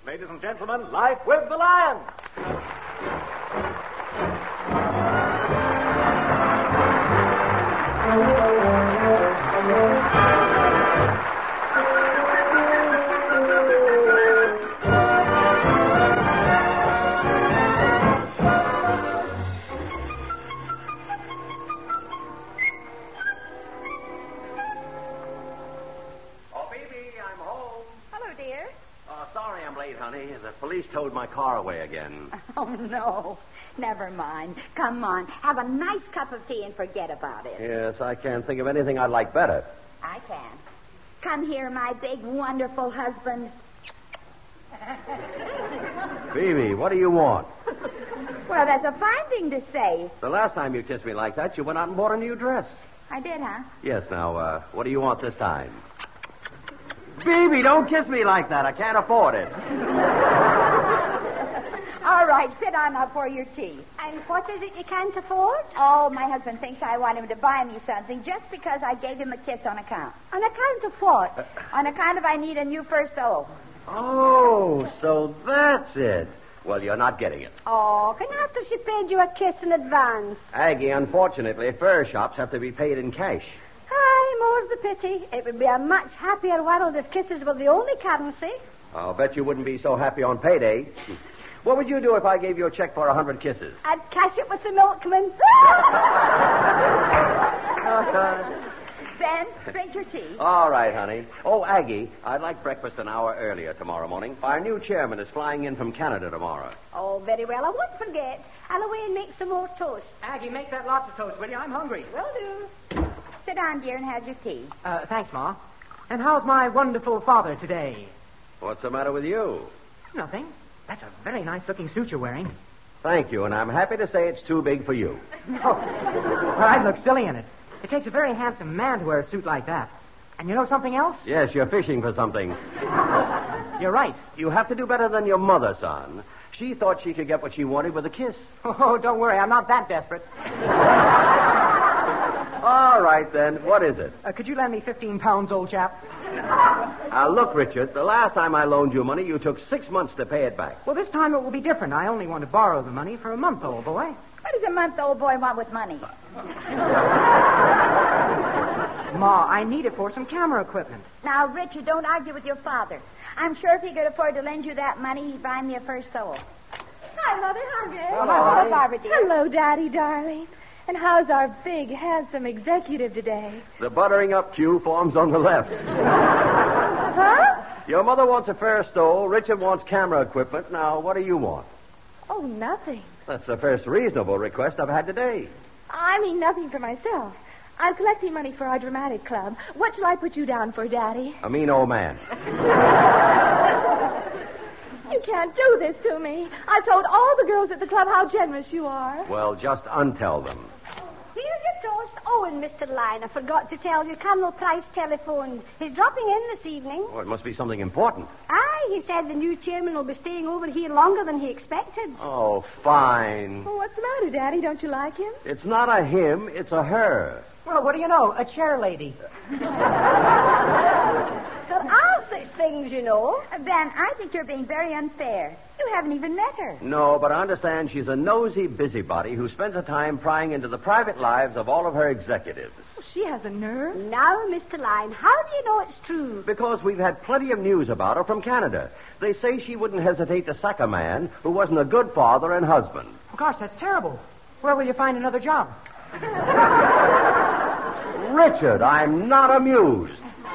Ladies and gentlemen, Life with the Lion. The police towed my car away again. Oh, no. Never mind. Come on. Have a nice cup of tea and forget about it. Yes, I can't think of anything I'd like better. I can. Come here, my big, wonderful husband. Phoebe, what do you want? Well, that's a fine thing to say. The last time you kissed me like that, you went out and bought a new dress. I did, huh? Yes, now, what do you want this time? Phoebe, don't kiss me like that. I can't afford it. All right, sit down now for your tea. And what is it you can't afford? Oh, my husband thinks I want him to buy me something just because I gave him a kiss on account. On account of what? On account of I need a new berceau. Oh, so that's it. Well, you're not getting it. Oh, can after she paid you a kiss in advance? Aggie, unfortunately, fur shops have to be paid in cash. Aye, more's the pity. It would be a much happier world if kisses were the only currency. I'll bet you wouldn't be so happy on payday. What would you do if I gave you a check for 100 kisses? I'd cash it with the milkman. Ben, drink your tea. All right, honey. Oh, Aggie, I'd like breakfast an hour earlier tomorrow morning. Our new chairman is flying in from Canada tomorrow. Oh, very well. I won't forget. I'll away and make some more toast. Aggie, make that lots of toast, will you? I'm hungry. Will do. Sit down, dear, and have your tea. Thanks, Ma. And how's my wonderful father today? What's the matter with you? Nothing. That's a very nice-looking suit you're wearing. Thank you, and I'm happy to say it's too big for you. Oh, well, I'd look silly in it. It takes a very handsome man to wear a suit like that. And you know something else? Yes, you're fishing for something. You're right. You have to do better than your mother, son. She thought she could get what she wanted with a kiss. Oh, don't worry. I'm not that desperate. All right, then. What is it? Could you lend me 15 pounds, old chap? Look, Richard, the last time I loaned you money, you took 6 months to pay it back. Well, this time it will be different. I only want to borrow the money for a month, old boy. What does a month-old boy want with money? Ma, I need it for some camera equipment. Now, Richard, don't argue with your father. I'm sure if he could afford to lend you that money, he'd buy me a berceau. Hi, Mother. Hi, Greg. Hello, Barbara, dear. Hello, Daddy, darling. And how's our big, handsome executive today? The buttering up cue forms on the left. Huh? Your mother wants a fair stole. Richard wants camera equipment. Now, what do you want? Oh, nothing. That's the first reasonable request I've had today. I mean nothing for myself. I'm collecting money for our dramatic club. What shall I put you down for, Daddy? A mean old man. You can't do this to me. I've told all the girls at the club how generous you are. Well, just untell them. Here's your toast. Oh, and Mr. Lyon, I forgot to tell you, Colonel Price telephoned. He's dropping in this evening. Oh, it must be something important. Aye, he said the new chairman will be staying over here longer than he expected. Oh, fine. Well, what's the matter, Daddy? Don't you like him? It's not a him, it's a her. Well, what do you know? A chair lady. There are such things, you know. Ben, I think you're being very unfair. You haven't even met her. No, but I understand she's a nosy busybody who spends her time prying into the private lives of all of her executives. Well, she has a nerve. Now, Mr. Lyon, how do you know it's true? Because we've had plenty of news about her from Canada. They say she wouldn't hesitate to sack a man who wasn't a good father and husband. Oh, gosh, that's terrible. Where will you find another job? Richard, I'm not amused.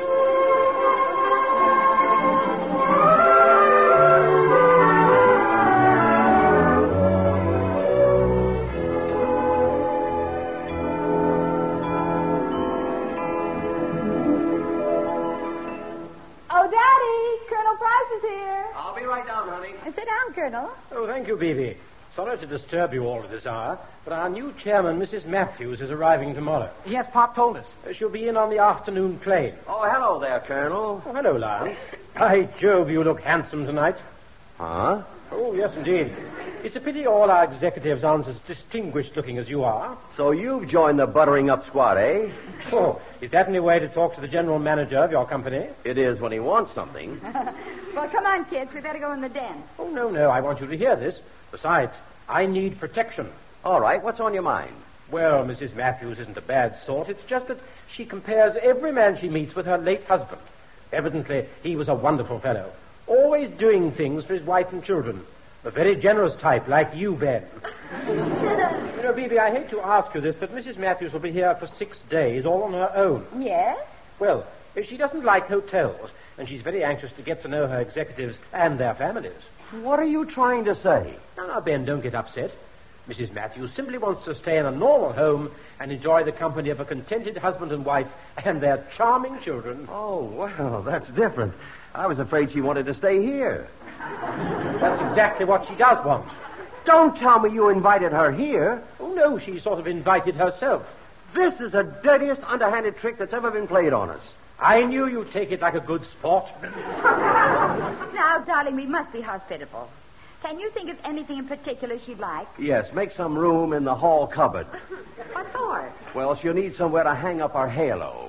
Oh, Daddy, Colonel Price is here. I'll be right down, honey. Sit down, Colonel. Oh, thank you, Beebe. Sorry to disturb you all at this hour, but our new chairman, Mrs. Matthews, is arriving tomorrow. Yes, Pop told us. She'll be in on the afternoon plane. Oh, hello there, Colonel. Oh, hello, Lyon. By Jove, you look handsome tonight. Huh? Oh, yes, indeed. It's a pity all our executives aren't as distinguished looking as you are. So you've joined the buttering up squad, eh? Oh, is that any way to talk to the general manager of your company? It is when he wants something. Well, come on, kids. We better go in the den. Oh, no, I want you to hear this. Besides, I need protection. All right, what's on your mind? Well, Mrs. Matthews isn't a bad sort. It's just that she compares every man she meets with her late husband. Evidently, he was a wonderful fellow, always doing things for his wife and children. A very generous type like you, Ben. You know, Bibi, I hate to ask you this, but Mrs. Matthews will be here for 6 days, all on her own. Yes? Well, she doesn't like hotels, and she's very anxious to get to know her executives and their families. What are you trying to say? Now, Ben, don't get upset. Mrs. Matthews simply wants to stay in a normal home and enjoy the company of a contented husband and wife and their charming children. Oh, well, that's different. I was afraid she wanted to stay here. That's exactly what she does want. Don't tell me you invited her here. Oh, no, she sort of invited herself. This is the dirtiest, underhanded trick that's ever been played on us. I knew you'd take it like a good sport. Now, darling, we must be hospitable. Can you think of anything in particular she'd like? Yes, make some room in the hall cupboard. What for? Well, she'll need somewhere to hang up our halo.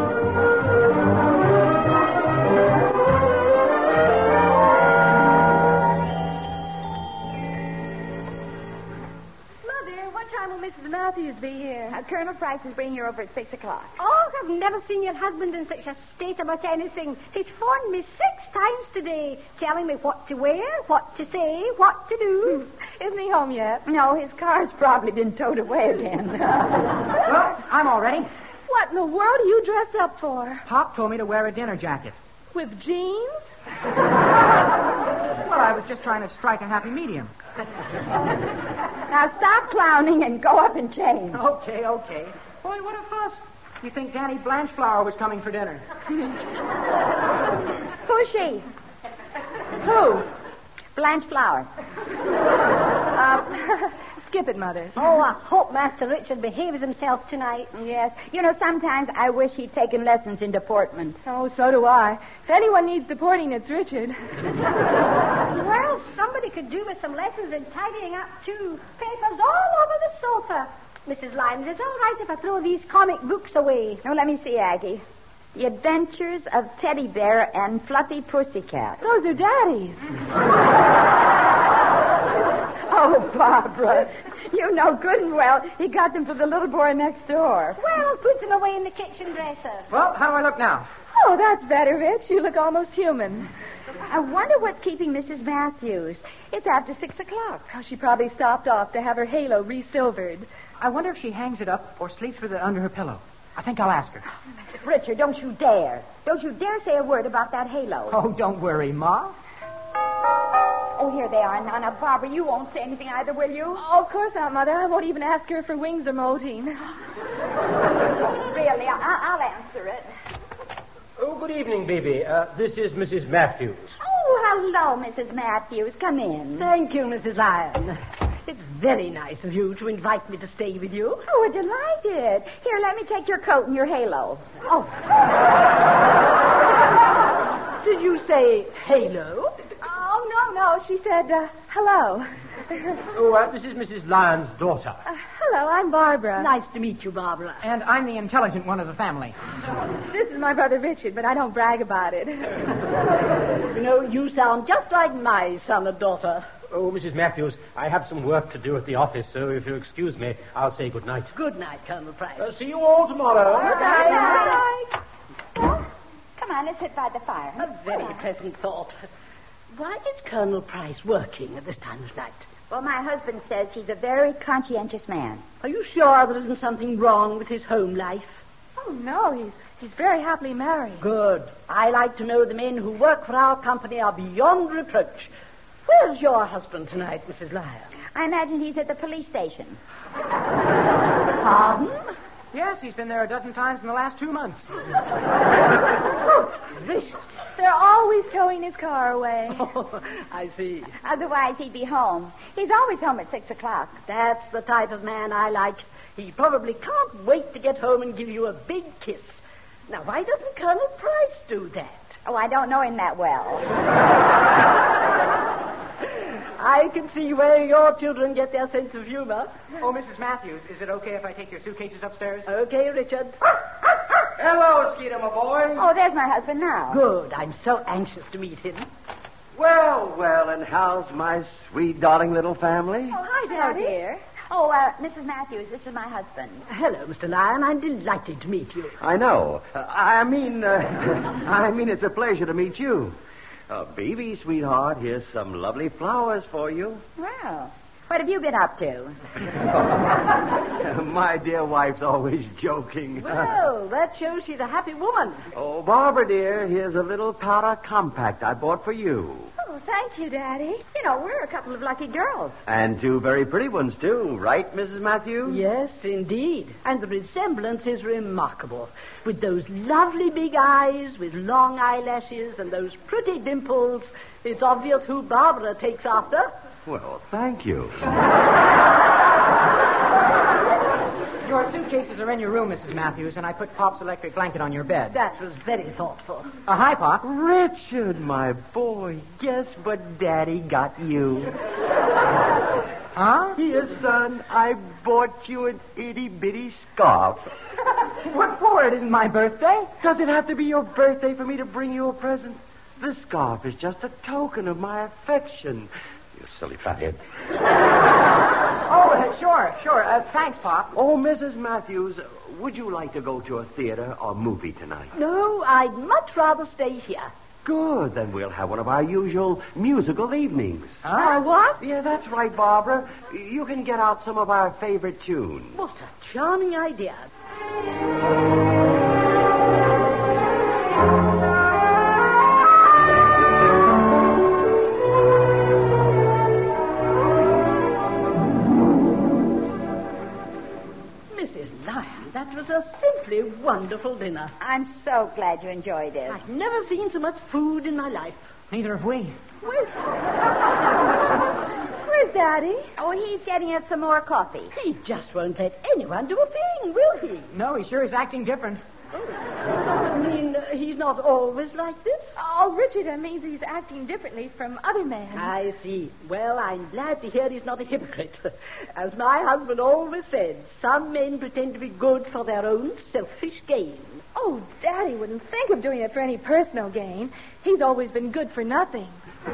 Mother, what time will Mrs. Matthews be here? Colonel Price is bringing her over at 6 o'clock. Oh, I've never seen your husband in such a state about anything. He's phoned me 6 times today, telling me what to wear, what to say, what to do. Isn't he home yet? No, his car's probably been towed away again. Well, I'm all ready. What in the world are you dressed up for? Pop told me to wear a dinner jacket. With jeans? Well, I was just trying to strike a happy medium. Now stop clowning and go up and change. Okay. Boy, what a fuss. You think Danny Blanchflower was coming for dinner? Who's she? Who? Blanche Flower. Skip it, Mother. Oh, I hope Master Richard behaves himself tonight. Yes. You know, sometimes I wish he'd taken lessons in deportment. Oh, so do I. If anyone needs deporting, it's Richard. Well, somebody could do with some lessons in tidying up, too. Papers all over the sofa. Mrs. Lyons, it's all right if I throw these comic books away. Oh, let me see, Aggie. The Adventures of Teddy Bear and Fluffy Pussycat. Those are Daddy's. Oh, Barbara, you know good and well he got them for the little boy next door. Well, put them away in the kitchen dresser. Well, how do I look now? Oh, that's better, Rich. You look almost human. I wonder what's keeping Mrs. Matthews. It's after 6 o'clock. Oh, she probably stopped off to have her halo re-silvered. I wonder if she hangs it up or sleeps with it under her pillow. I think I'll ask her. Richard, don't you dare. Don't you dare say a word about that halo. Oh, don't worry, Ma. Oh, here they are. Now, Barbara, you won't say anything either, will you? Oh, of course not, Mother. I won't even ask her for wings or molting. Really, I'll answer it. Oh, good evening, Bibi. This is Mrs. Matthews. Oh, hello, Mrs. Matthews. Come in. Thank you, Mrs. Lyon. It's very nice of you to invite me to stay with you. Oh, we're delighted. Here, let me take your coat and your halo. Oh. Did you say halo? Oh, no. She said, hello. Oh, this is Mrs. Lyon's daughter. Hello, I'm Barbara. Nice to meet you, Barbara. And I'm the intelligent one of the family. This is my brother Richard, but I don't brag about it. You know, you sound just like my son and daughter. Oh, Mrs. Matthews, I have some work to do at the office, so if you'll excuse me, I'll say good night. Good night, Colonel Price. See you all tomorrow. Good night. Come on, let's sit by the fire. A very pleasant thought. Why is Colonel Price working at this time of night? Well, my husband says he's a very conscientious man. Are you sure there isn't something wrong with his home life? Oh, no, he's very happily married. Good. I like to know the men who work for our company are beyond reproach. Where's your husband tonight, Mrs. Lyon? I imagine he's at the police station. Pardon? Yes, he's been there a dozen times in the last 2 months. Oh, gracious. They're always towing his car away. Oh, I see. Otherwise, he'd be home. He's always home at 6 o'clock. That's the type of man I like. He probably can't wait to get home and give you a big kiss. Now, why doesn't Colonel Price do that? Oh, I don't know him that well. I can see where your children get their sense of humor. Oh, Mrs. Matthews, is it okay if I take your suitcases upstairs? Okay, Richard. Hello, Skeeter, my boy. Oh, there's my husband now. Good. I'm so anxious to meet him. Well, and how's my sweet, darling little family? Oh, hi, Daddy. Dear. Oh, Mrs. Matthews, this is my husband. Hello, Mr. Lyon. I'm delighted to meet you. I know. I mean, it's a pleasure to meet you. Baby, sweetheart, here's some lovely flowers for you. Well, what have you been up to? My dear wife's always joking. Well, that shows she's a happy woman. Oh, Barbara, dear, here's a little powder compact I bought for you. Oh, thank you, Daddy. You know, we're a couple of lucky girls. And two very pretty ones, too. Right, Mrs. Matthews? Yes, indeed. And the resemblance is remarkable. With those lovely big eyes, with long eyelashes, and those pretty dimples, it's obvious who Barbara takes after. Well, thank you. Your suitcases are in your room, Mrs. Matthews, and I put Pop's electric blanket on your bed. That was very thoughtful. Hi, Pop. Richard, my boy, guess what Daddy got you? Huh? Yes, son, I bought you an itty-bitty scarf. What for? It isn't my birthday. Does it have to be your birthday for me to bring you a present? This scarf is just a token of my affection. You silly fathead. Oh, sure. Thanks, Pop. Oh, Mrs. Matthews, would you like to go to a theater or movie tonight? No, I'd much rather stay here. Good, then we'll have one of our usual musical evenings. What? Yeah, that's right, Barbara. You can get out some of our favorite tunes. What a charming idea. That was a simply wonderful dinner. I'm so glad you enjoyed it. I've never seen so much food in my life. Neither have we. Where's Daddy? Oh, he's getting us some more coffee. He just won't let anyone do a thing, will he? No, he sure is acting different. I mean, he's not always like this? Oh, Richard, that means he's acting differently from other men. I see. Well, I'm glad to hear he's not a hypocrite. As my husband always said, some men pretend to be good for their own selfish gain. Oh, Daddy wouldn't think of doing it for any personal gain. He's always been good for nothing.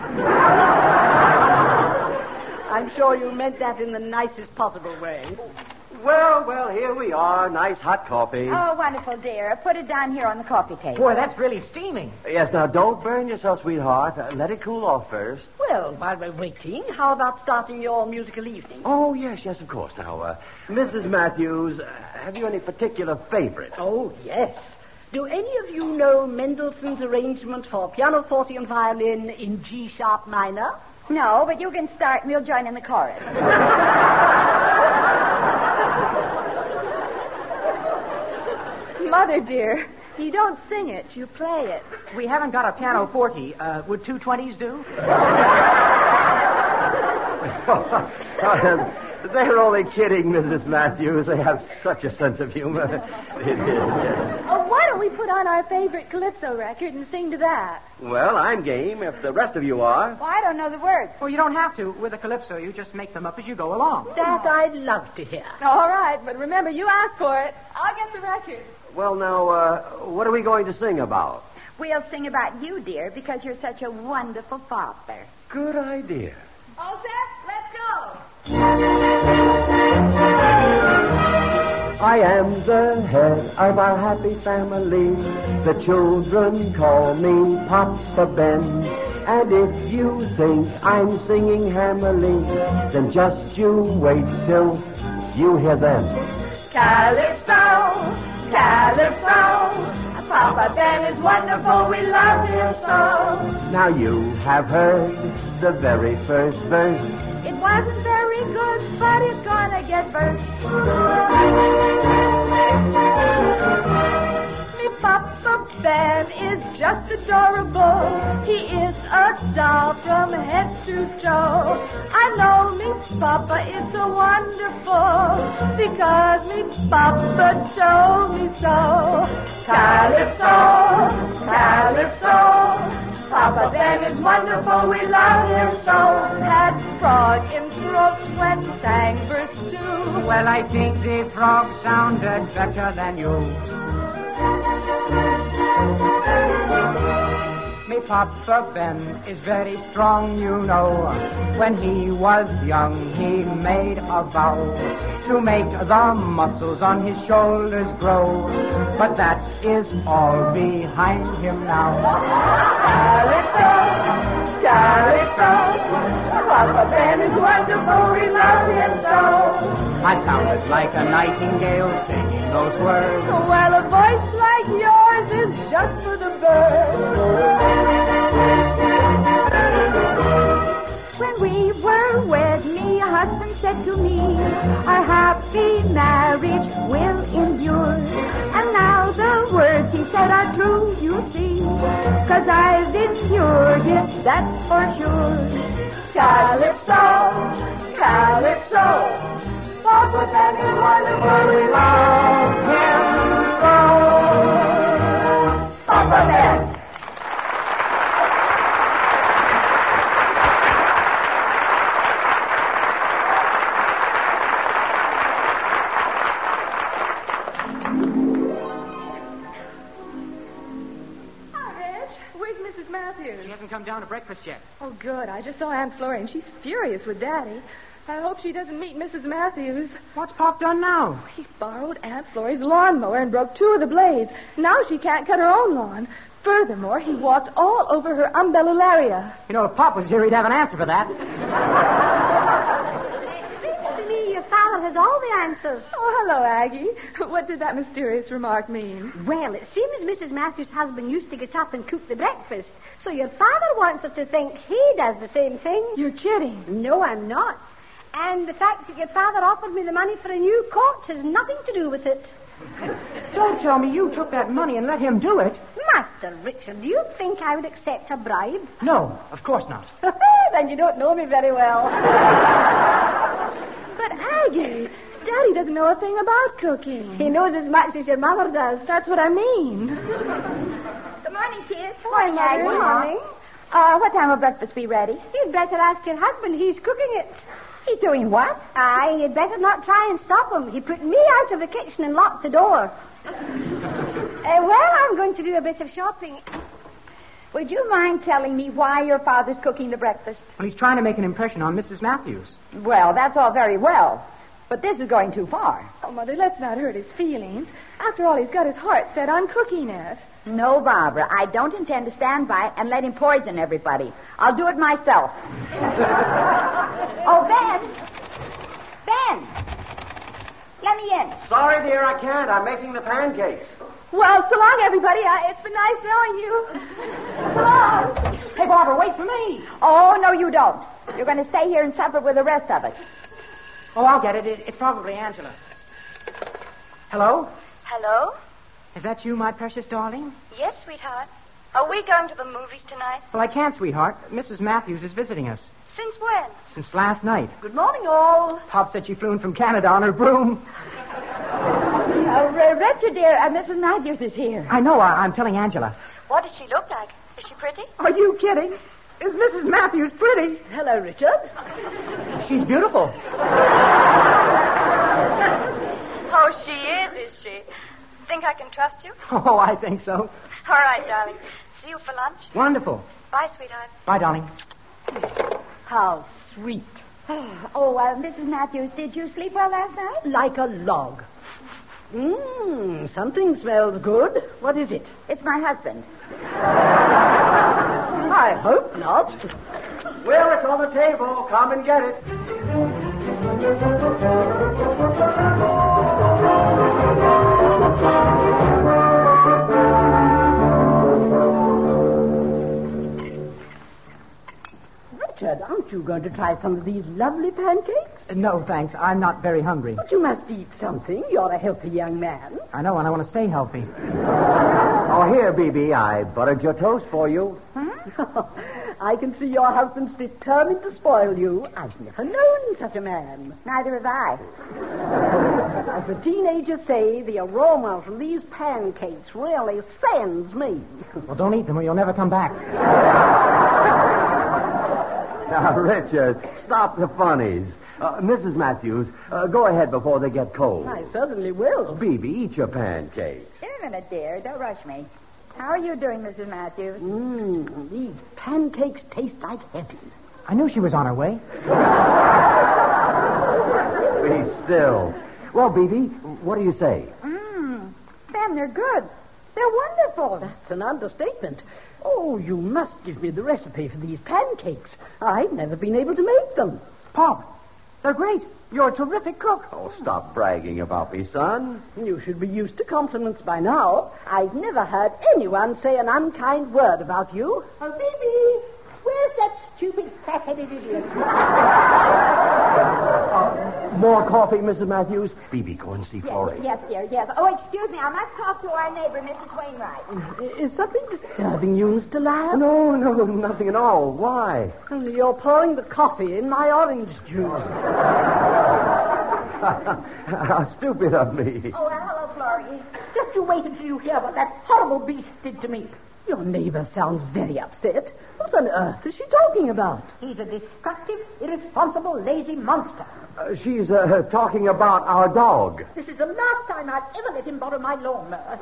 I'm sure you meant that in the nicest possible way. Well, here we are. Nice hot coffee. Oh, wonderful, dear. Put it down here on the coffee table. Boy, that's really steaming. Yes, now don't burn yourself, sweetheart. Let it cool off first. Well, while we're waiting, how about starting your musical evening? Oh, yes, of course. Now, Mrs. Matthews, have you any particular favorite? Oh, yes. Do any of you know Mendelssohn's arrangement for pianoforte and violin in G-sharp minor? No, but you can start and we'll join in the chorus. Mother, dear, you don't sing it, you play it. We haven't got a pianoforte. Would 2 20s do? They're only kidding, Mrs. Matthews. They have such a sense of humor. It is, yes. Oh, why don't we put on our favorite Calypso record and sing to that? Well, I'm game, if the rest of you are. Well, I don't know the words. Well, you don't have to. With a calypso, you just make them up as you go along. That I'd love to hear. All right, but remember, you asked for it. I'll get the record. Well, now, what are we going to sing about? We'll sing about you, dear, because you're such a wonderful father. Good idea. All set? Let's go. I am the head of our happy family. The children call me Papa Ben. And if you think I'm singing hammily, then just you wait till you hear them. Calypso, Calypso, Papa Ben is wonderful, we love him so. Now you have heard the very first verse. It wasn't very good, but it's gonna get burst. Me Papa Ben is just adorable. He is a doll from head to toe. I know me Papa is so wonderful because me Papa told me so. Calypso, Calypso, Papa Ben is wonderful, we love him so. Had frog in throat when sang verse 2. Well, I think the frog sounded better than you. Me Papa Ben is very strong, you know. When he was young, he made a vow to make the muscles on his shoulders grow. But that is all behind him now. Calypso, Calypso, Papa Ben is wonderful, we love him so. I sounded like a nightingale singing those words. Well, a voice like yours is just for the birds. When we were wed, me husband said to me, our happy marriage will endure. And now the words he said are true, you see, 'cause I've endured it, that's for sure. Calypso, Calypso, Papa Ben is wonderful, we love him so. Papa Ben. She hasn't come down to breakfast yet. Oh, good. I just saw Aunt Florrie, and she's furious with Daddy. I hope she doesn't meet Mrs. Matthews. What's Pop done now? He borrowed Aunt Florrie's lawnmower and broke 2 of the blades. Now she can't cut her own lawn. Furthermore, he walked all over her umbellularia. You know, if Pop was here, he'd have an answer for that. It seems to me your father has all the answers. Oh, hello, Aggie. What did that mysterious remark mean? Well, it seems Mrs. Matthews' husband used to get up and cook the breakfast. So your father wants us to think he does the same thing. You're kidding. No, I'm not. And the fact that your father offered me the money for a new coat has nothing to do with it. Don't tell me you took that money and let him do it. Master Richard, do you think I would accept a bribe? No, of course not. Then you don't know me very well. But, Aggie, Daddy doesn't know a thing about cooking. He knows as much as your mother does. That's what I mean. Good morning, kids. Morning, Aggie. Good Morning. What time will breakfast be ready? You'd better ask your husband. He's cooking it. He's doing what? Aye, you'd better not try and stop him. He put me out of the kitchen and locked the door. Well, I'm going to do a bit of shopping. Would you mind telling me why your father's cooking the breakfast? Well, he's trying to make an impression on Mrs. Matthews. Well, that's all very well, but this is going too far. Oh, Mother, let's not hurt his feelings. After all, he's got his heart set on cooking it. No, Barbara, I don't intend to stand by and let him poison everybody. I'll do it myself. Oh, Ben! Ben! Let me in. Sorry, dear, I can't. I'm making the pancakes. Well, so long, everybody. It's been nice knowing you. So long. Hey, Barbara, wait for me. Oh, no, you don't. You're going to stay here and suffer with the rest of us. Oh, I'll get it. It's probably Angela. Hello? Hello? Is that you, my precious darling? Yes, sweetheart. Are we going to the movies tonight? Well, I can't, sweetheart. Mrs. Matthews is visiting us. Since when? Since last night. Good morning, all. Pop said she flew in from Canada on her broom. Richard, dear, Mrs. Matthews is here. I know. I'm telling Angela. What does she look like? Is she pretty? Are you kidding? Is Mrs. Matthews pretty? Hello, Richard. She's beautiful. Oh, she is she? Think I can trust you? Oh, I think so. All right, darling. See you for lunch. Wonderful. Bye, sweetheart. Bye, darling. How sweet. Mrs. Matthews, did you sleep well last night? Like a log. Something smells good. What is it? It's my husband. I hope not. Well, it's on the table. Come and get it. Richard, aren't you going to try some of these lovely pancakes? No, thanks. I'm not very hungry. But you must eat something. You're a healthy young man. I know, and I want to stay healthy. Oh, here, BB. I buttered your toast for you. I can see your husband's determined to spoil you. I've never known such a man. Neither have I. As the teenagers say, the aroma from these pancakes really sends me. Well, don't eat them or you'll never come back. Now, Richard, stop the funnies. Mrs. Matthews, go ahead before they get cold. I certainly will. Bebe, eat your pancakes. In a minute, dear. Don't rush me. How are you doing, Mrs. Matthews? These pancakes taste like heaven. I knew she was on her way. Be still. Well, Bebe, what do you say? Ben, they're good. They're wonderful. That's an understatement. Oh, you must give me the recipe for these pancakes. I've never been able to make them. Pop, they're great. You're a terrific cook. Oh, stop bragging about me, son. You should be used to compliments by now. I've never heard anyone say an unkind word about you. Oh, baby, where's that stupid fat-headed idiot? More coffee, Mrs. Matthews? Bebe, go and see Florrie. Yes, dear, yes. Oh, excuse me. I must talk to our neighbor, Mrs. Wainwright. Is something disturbing you, Mr. Lyon? No, nothing at all. Why? Only you're pouring the coffee in my orange juice. How stupid of me. Oh, hello, Florrie. Just you wait until you hear what that horrible beast did to me. Your neighbor sounds very upset. What on earth is she talking about? He's a destructive, irresponsible, lazy monster. She's talking about our dog. This is the last time I've ever let him borrow my lawnmower.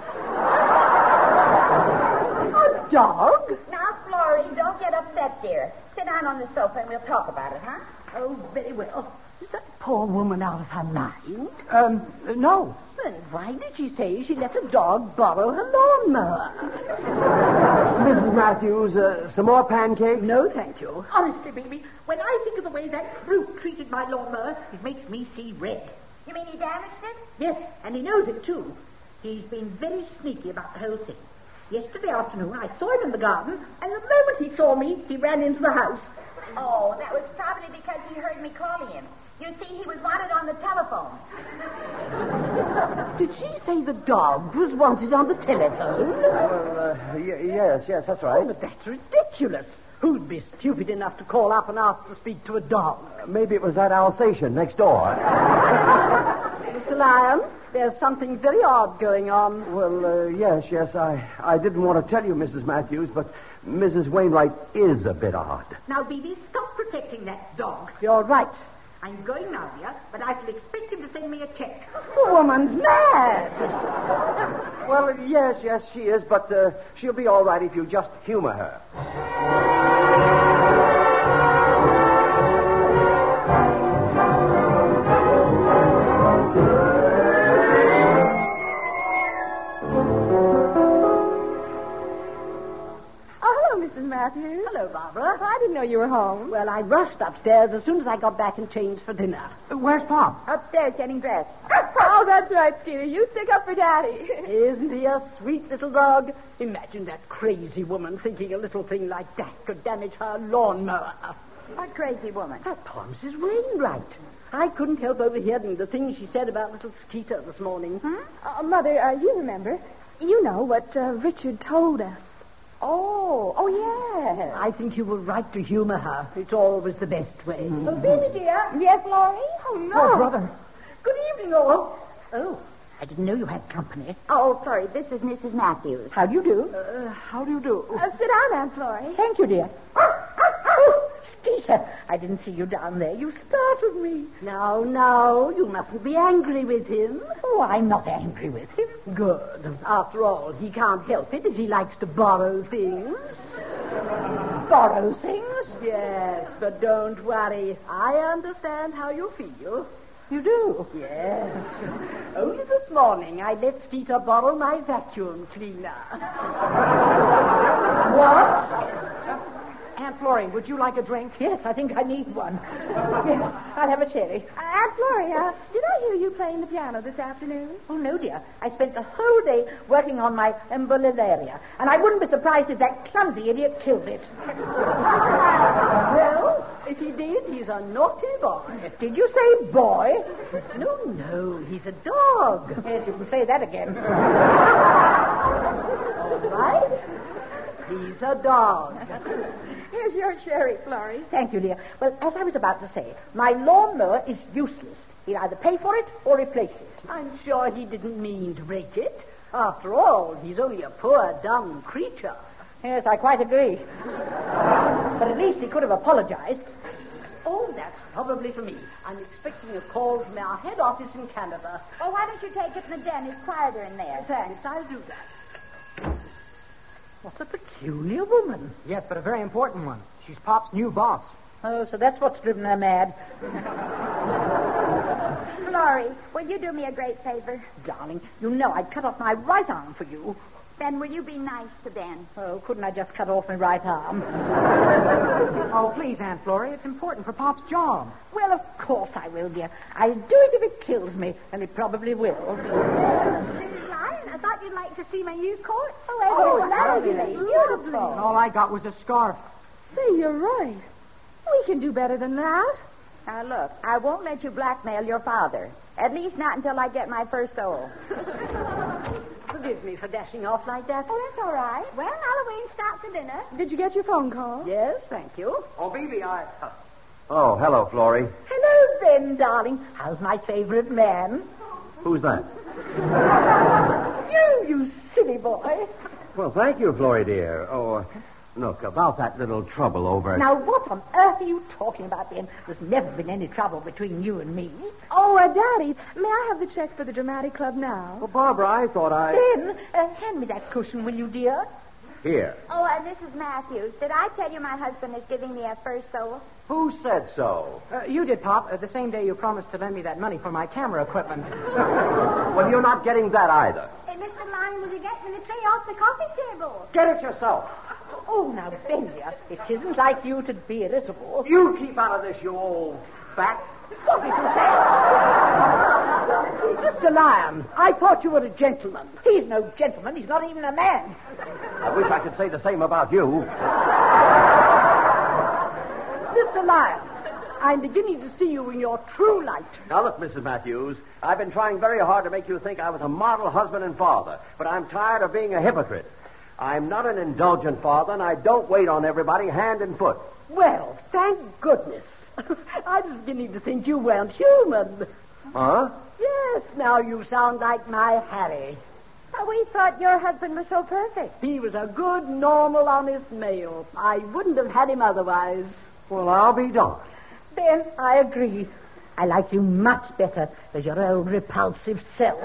A dog? Now, Florrie, don't get upset, dear. Sit down on the sofa and we'll talk about it, huh? Oh, very well. Is that poor woman out of her mind? No. Then why did she say she let a dog borrow her lawnmower? Mrs. Matthews, some more pancakes? No, thank you. Honestly, baby, when I think of the way that brute treated my lawnmower, it makes me see red. You mean he damaged it? Yes, and he knows it, too. He's been very sneaky about the whole thing. Yesterday afternoon, I saw him in the garden, and the moment he saw me, he ran into the house. Oh, that was probably because he heard me calling him. You see, he was wanted on the telephone. Did she say the dog was wanted on the telephone? Well, yes, that's right. Oh, but that's ridiculous. Who'd be stupid enough to call up and ask to speak to a dog? Maybe it was that Alsatian next door. Mr. Lyon, there's something very odd going on. Well, yes, I didn't want to tell you, Mrs. Matthews, but Mrs. Wainwright is a bit odd. Now, Bebe, stop protecting that dog. You're right. I'm going now, dear, but I shall expect him to send me a check. The woman's mad. Well, yes, she is, but she'll be all right if you just humor her. Matthews. Hello, Barbara. I didn't know you were home. Well, I rushed upstairs as soon as I got back and changed for dinner. Where's Pop? Upstairs getting dressed. Oh, that's right, Skeeter. You stick up for Daddy. Isn't he a sweet little dog? Imagine that crazy woman thinking a little thing like that could damage her lawnmower. What crazy woman? That poor Mrs. Wainwright. I couldn't help overhearing the things she said about little Skeeter this morning. Mother, you remember. You know what Richard told us. Oh, yes. I think you were right to humor her. It's always the best way. Oh, Baby, dear. Yes, Laurie? Oh, no. Oh, brother. Good evening, all. Oh, I didn't know you had company. Oh, sorry. This is Mrs. Matthews. How do you do? How do you do? Sit down, Aunt Florrie. Thank you, dear. Skeeter, I didn't see you down there. You startled me. No, you mustn't be angry with him. Oh, I'm not angry with him. Good. After all, he can't help it if he likes to borrow things. Borrow things? Yes, but don't worry. I understand how you feel. You do? Yes. Only this morning I let Skeeter borrow my vacuum cleaner. What? Aunt Florrie, would you like a drink? Yes, I think I need one. Yes, I'll have a cherry. Aunt Florrie, did I hear you playing the piano this afternoon? Oh, no, dear. I spent the whole day working on my embolilaria, and I wouldn't be surprised if that clumsy idiot killed it. Well, if he did, he's a naughty boy. Did you say boy? No, he's a dog. Yes, you can say that again. All right. He's a dog. Here's your cherry, Florrie. Thank you, dear. Well, as I was about to say, my lawnmower is useless. He'll either pay for it or replace it. I'm sure he didn't mean to break it. After all, he's only a poor, dumb creature. Yes, I quite agree. But at least he could have apologized. Oh, that's probably for me. I'm expecting a call from our head office in Canada. Well, why don't you take it in the den? It's quieter in there. Thanks, I'll do that. What a peculiar woman. Yes, but a very important one. She's Pop's new boss. Oh, so that's what's driven her mad. Florrie, will you do me a great favor? Darling, you know I'd cut off my right arm for you. Ben, will you be nice to Ben? Oh, couldn't I just cut off my right arm? Oh, please, Aunt Florrie, it's important for Pop's job. Well, of course I will, dear. I'll do it if it kills me, and it probably will. Mrs. Lyon, I thought you'd like to see my new coat. Oh, lovely. beautiful. And all I got was a scarf. Say, you're right. We can do better than that. Now, look, I won't let you blackmail your father. At least not until I get my first O. Forgive me for dashing off like that. Oh, that's all right. Well, Halloween starts at dinner. Did you get your phone call? Yes, thank you. Oh, Bibi, Oh, hello, Florrie. Hello, Ben, darling. How's my favorite man? Who's that? You silly boy. Well, thank you, Florrie, dear. Oh, look, about that little trouble over... Now, what on earth are you talking about, Ben? There's never been any trouble between you and me. Oh, Daddy, may I have the check for the Dramatic Club now? Well, Barbara, I thought I... Ben, hand me that cushion, will you, dear? Here. Oh, Mrs. Matthews, did I tell you my husband is giving me a first O? Who said so? You did, Pop, the same day you promised to lend me that money for my camera equipment. Well, you're not getting that either. Hey, Mr. Lyon, will you get me the tray off the coffee table? Get it yourself. Oh, now, Ben, dear, it isn't like you to be irritable. You keep out of this, you old bat. What did you say? Mr. Lyon, I thought you were a gentleman. He's no gentleman. He's not even a man. I wish I could say the same about you. Mr. Lyon, I'm beginning to see you in your true light. Now, look, Mrs. Matthews, I've been trying very hard to make you think I was a model husband and father, but I'm tired of being a hypocrite. I'm not an indulgent father, and I don't wait on everybody hand and foot. Well, thank goodness. I was beginning to think you weren't human. Huh? Yes, now you sound like my Harry. We thought your husband was so perfect. He was a good, normal, honest male. I wouldn't have had him otherwise. Well, I'll be darned. Ben, I agree. I like you much better as your old repulsive self.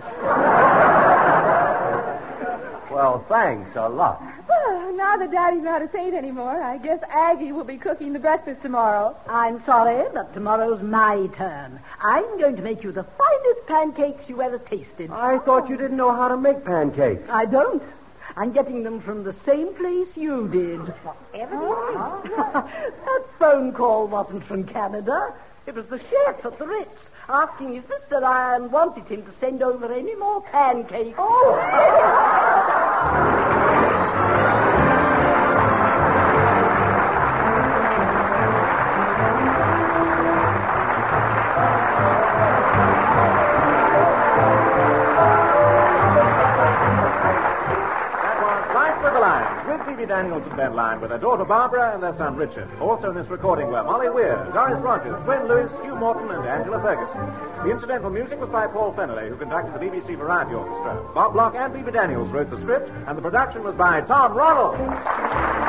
Well, thanks a lot. Well, now that Daddy's not a saint anymore, I guess Aggie will be cooking the breakfast tomorrow. I'm sorry, but tomorrow's my turn. I'm going to make you the finest pancakes you ever tasted. I thought you didn't know how to make pancakes. I don't. I'm getting them from the same place you did. Whatever do you mean? That phone call wasn't from Canada. It was the chef at the Ritz asking if Mr. Lyon wanted him to send over any more pancakes. Bibi Daniels and Ben Lyon with their daughter Barbara and their son Richard. Also in this recording were Molly Weir, Doris Rogers, Gwen Lewis, Hugh Morton, and Angela Ferguson. The incidental music was by Paul Feneley, who conducted the BBC Variety Orchestra. Bob Block and Bibi Daniels wrote the script, and the production was by Tom Ronald.